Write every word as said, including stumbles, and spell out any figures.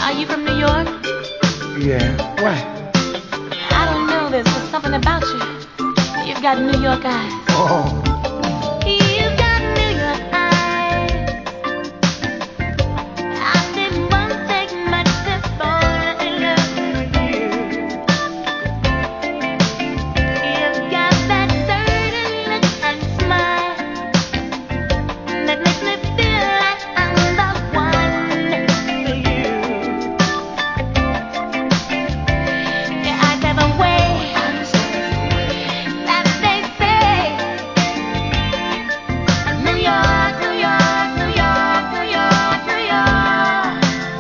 Are you from New York? Yeah. Why? I don't know. There's just something about you. You've got New York eyes. Oh.